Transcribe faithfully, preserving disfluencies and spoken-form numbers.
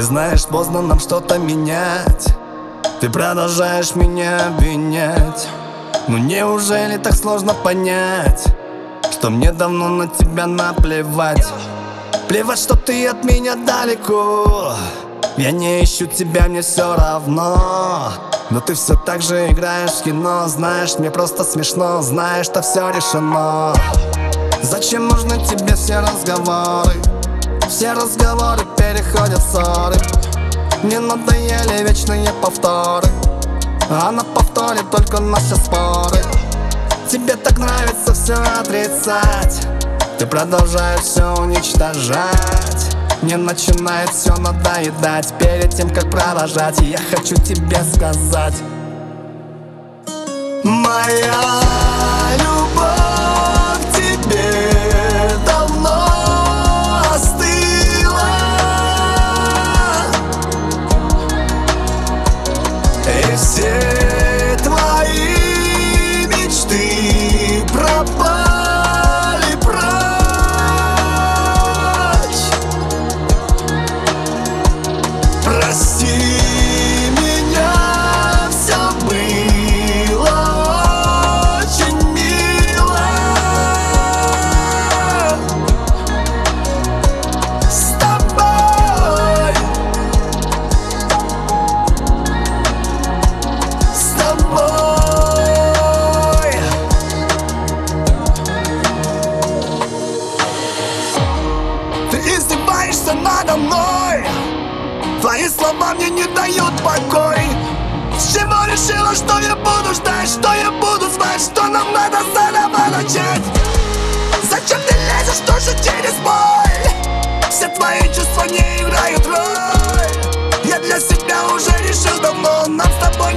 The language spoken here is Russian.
Ты знаешь, поздно нам что-то менять. Ты продолжаешь меня обвинять. Ну неужели так сложно понять, что мне давно на тебя наплевать? Плевать, что ты от меня далеко. Я не ищу тебя, мне все равно. Но ты все так же играешь в кино. Знаешь, мне просто смешно. Знаешь, что все решено. Зачем нужны тебе все разговоры? Все разговоры переходят в ссоры. Мне надоели вечные повторы, а на повторе только наши споры. Тебе так нравится все отрицать. Ты продолжаешь все уничтожать. Мне начинает все надоедать. Перед тем, как продолжать, я хочу тебе сказать: моя любовь к тебе давно остыла, и все твои мечты пропали прочь. Прости меня, все было очень мило с тобой, с тобой. Ты издеваешься надо мной. Твои слова мне не дают покой. С чего решила, что я буду ждать, что я буду знать, что нам надо заново начать? Зачем ты лезешь тоже через боль? Все твои чувства не играют роль. Я для себя уже решил давно, нам с тобой